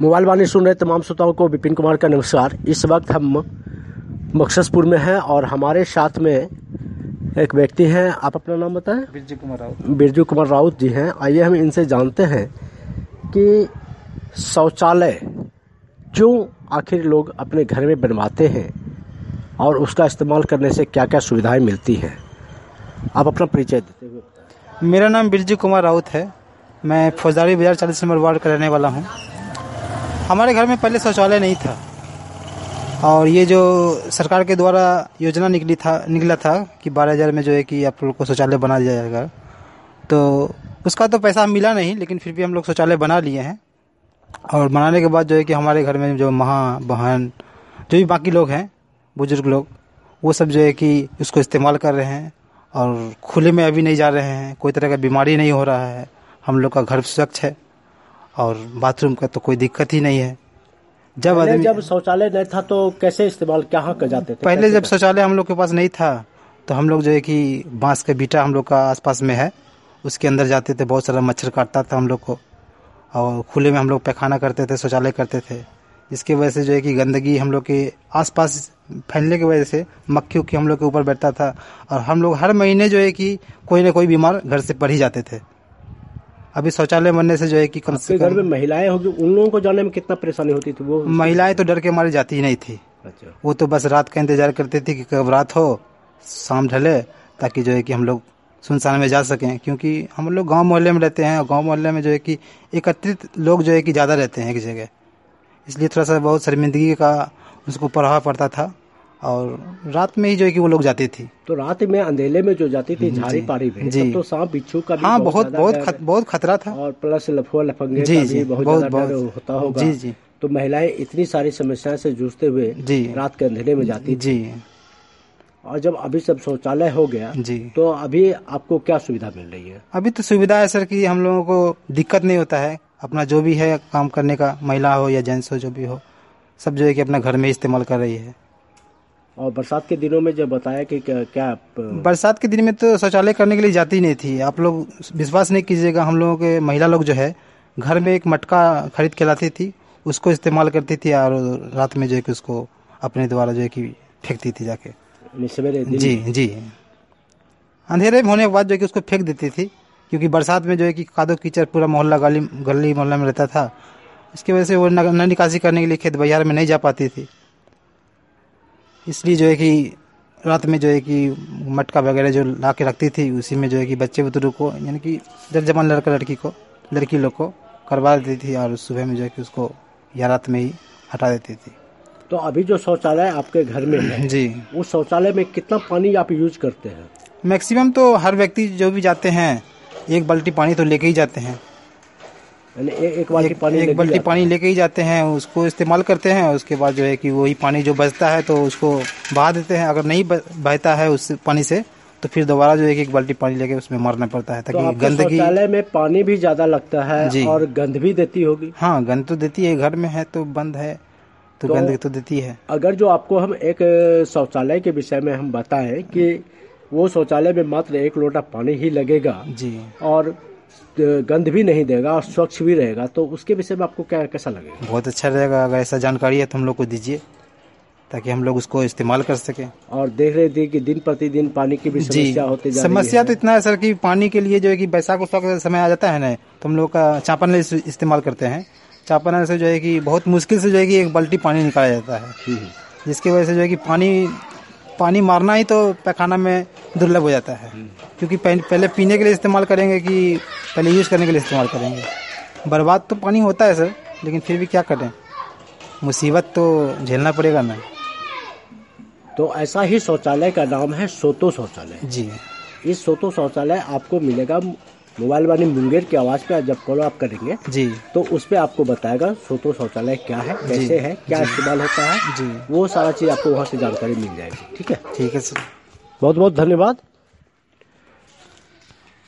Mobile वाणी सुन रहे तमाम श्रोताओं को विपिन कुमार का नमस्कार। इस वक्त हम मकससपुर में हैं और हमारे साथ में एक व्यक्ति हैं। आप अपना नाम बताएं। बिरजू कुमार राउत। बिरजू कुमार राउत जी हैं। आइए हम इनसे जानते हैं कि शौचालय क्यों आखिर लोग अपने घर में बनवाते हैं और उसका इस्तेमाल करने से क्या क्या सुविधाएं मिलती हैं। आप अपना परिचय देते हुए। मेरा नाम बिरजू कुमार राउत है। मैं फौजदारी बाजार 40 नंबर वार्ड का रहने वाला हूँ। हमारे घर में पहले शौचालय नहीं था और ये जो सरकार के द्वारा योजना निकला था कि 12,000 में जो है कि आप लोग को शौचालय बना दिया जाएगा, तो उसका तो पैसा मिला नहीं, लेकिन फिर भी हम लोग शौचालय बना लिए हैं। और बनाने के बाद जो है कि हमारे घर में जो माँ बहन जो भी बाकी लोग हैं, बुजुर्ग लोग, वो सब जो है कि उसको इस्तेमाल कर रहे हैं और खुले में अभी नहीं जा रहे हैं। कोई तरह का बीमारी नहीं हो रहा है। हम लोग का घर स्वच्छ है और बाथरूम का तो कोई दिक्कत ही नहीं है। जब शौचालय नहीं था तो कैसे इस्तेमाल कहाँ कर जाते थे? पहले जब शौचालय हम लोग के पास नहीं था तो हम लोग जो है कि बांस का बीटा हम लोग का आसपास में है, उसके अंदर जाते थे। बहुत सारा मच्छर काटता था हम लोग को और खुले में हम लोग पैखाना करते थे, शौचालय करते थे। इसकी वजह से जो है कि गंदगी हम लोग के आसपास फैलने की वजह से मक्खी उक्खी हम लोग के ऊपर बैठता था और हम लोग हर महीने जो है कि कोई ना कोई बीमार घर से पड़ ही जाते थे। अभी शौचालय बनने से जो है कि कम से कम घर में महिलाएं होगी, उन लोगों को जाने में कितना परेशानी होती थी? वो महिलाएं तो डर के मारे जाती ही नहीं थी। अच्छा। वो तो बस रात का इंतजार करते थे कि कब रात हो, शाम ढले, ताकि जो है कि हम लोग सुनसान में जा सकें। क्योंकि हम लोग गांव मोहल्ले में रहते हैं और गांव मोहल्ले में जो है कि एकत्रित लोग जो है कि ज़्यादा रहते हैं एक जगह, इसलिए थोड़ा सा बहुत शर्मिंदगी का उसको प्रभाव पड़ता था और रात में ही जो है कि वो लोग जाती थी। तो रात में अंधेले में जो जाती थी झाड़ी पाड़ी में, जी, तो सांप बिच्छू का भी हाँ बहुत खतरा था और प्लस लफुआ लफंगे जी का जी भी बहुत होता होगा। जी जी। तो महिलाएं इतनी सारी समस्याओं से जूझते हुए जी रात के अंधेले में जाती जी। और जब अभी सब शौचालय हो गया जी, तो अभी आपको क्या सुविधा मिल रही है? अभी तो सुविधा है सर कि हम लोगों को दिक्कत नहीं होता है। अपना जो भी है काम करने का, महिला हो या जेंट्स हो, जो भी हो, सब जो है कि अपना घर में इस्तेमाल कर रही है। और बरसात के दिनों में जब बताया कि क्या बरसात के दिन में तो शौचालय करने के लिए जाती नहीं थी। आप लोग विश्वास नहीं कीजिएगा, हम लोगों के महिला लोग जो है घर में एक मटका खरीद के लाती थी, उसको इस्तेमाल करती थी और रात में जो है कि उसको अपने द्वारा जो है कि फेंकती थी जाके सवेरे। जी जी। अंधेरे में होने के बाद जो है कि उसको फेंक देती थी, क्योंकि बरसात में जो है कि कादो कीचड़ पूरा मोहल्ला गली मोहल्ला में रहता था। इसकी वजह से वो न निकासी करने के लिए खेत बाजार में नहीं जा पाती थी। इसलिए जो है कि रात में जो है कि मटका वगैरह जो ला के रखती थी, उसी में जो है कि बच्चे बुजुर्ग को, यानी कि जवान लड़की लोग को करवा देती थी और सुबह में जो है कि उसको या रात में ही हटा देती थी। तो अभी जो शौचालय आपके घर में है जी, उस शौचालय में कितना पानी आप यूज करते हैं? मैक्सिमम तो हर व्यक्ति जो भी जाते हैं 1 बाल्टी पानी तो लेके ही जाते हैं। एक बाल्टी पानी लेके ही जाते हैं, उसको इस्तेमाल करते हैं। उसके बाद जो है कि वही पानी जो बचता है तो उसको बहा देते हैं। अगर नहीं बहता है उस पानी से तो फिर दोबारा जो है कि 1 बाल्टी पानी लेके उसमें मारना पड़ता है, ताकि तो गंदगी। शौचालय में पानी भी ज्यादा लगता है और गंद भी देती होगी। हाँ, गंद तो देती है। घर में है तो बंद है तो गंद तो देती है। अगर जो आपको हम एक शौचालय के विषय में हम बताएं कि वो शौचालय में मात्र 1 लोटा पानी ही लगेगा जी और गंद भी नहीं देगा और स्वच्छ भी रहेगा, तो उसके विषय में आपको कैसा लगेगा? बहुत अच्छा रहेगा। अगर ऐसा जानकारी है तो हम लोग को दीजिए, ताकि हम लोग उसको इस्तेमाल कर सकें। और देख रहे थे कि दिन प्रतिदिन पानी की भी समस्या होती जा रही है। समस्या तो इतना है सर कि पानी के लिए जो है कि बैसाख का समय आ जाता है ना, तो हम लोग का चापानल इस्तेमाल करते हैं। चापानल से जो है कि बहुत मुश्किल से जो है कि 1 बाल्टी पानी निकाला जाता है, जिसकी वजह से जो है कि पानी मारना ही तो पैखाना में दुर्लभ हो जाता है। क्योंकि पहले पीने के लिए इस्तेमाल करेंगे कि पहले यूज़ करने के लिए इस्तेमाल करेंगे। बर्बाद तो पानी होता है सर, लेकिन फिर भी क्या करें, मुसीबत तो झेलना पड़ेगा ना। तो ऐसा ही शौचालय का नाम है सोतो शौचालय जी। इस सोतो शौचालय आपको मिलेगा मोबाइल वाली मुंगेर की आवाज़ पे। जब कॉल आप करेंगे जी तो उस पर आपको बताएगा सोतो शौचालय क्या है, कैसे है, क्या इस्तेमाल होता है जी, वो सारा चीज़ आपको वहाँ से जानकारी मिल जाएगी। ठीक है? ठीक है सर, बहुत बहुत धन्यवाद।